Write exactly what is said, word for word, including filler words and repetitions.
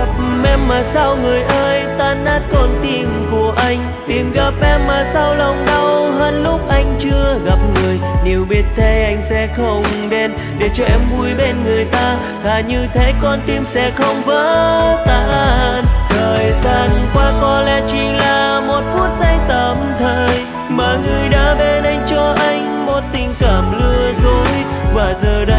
gặp em mà sao người ơi tan nát con tim của anh. Tìm gặp em mà sao lòng đau hơn lúc anh chưa gặp người. Nếu biết thế anh sẽ không đến để cho em vui bên người ta. Thà như thế con tim sẽ không vỡ tan. Thời gian qua có lẽ chỉ là một phút giây tạm thời, mà người đã bên anh cho anh một tình cảm lừa dối. Và giờ đây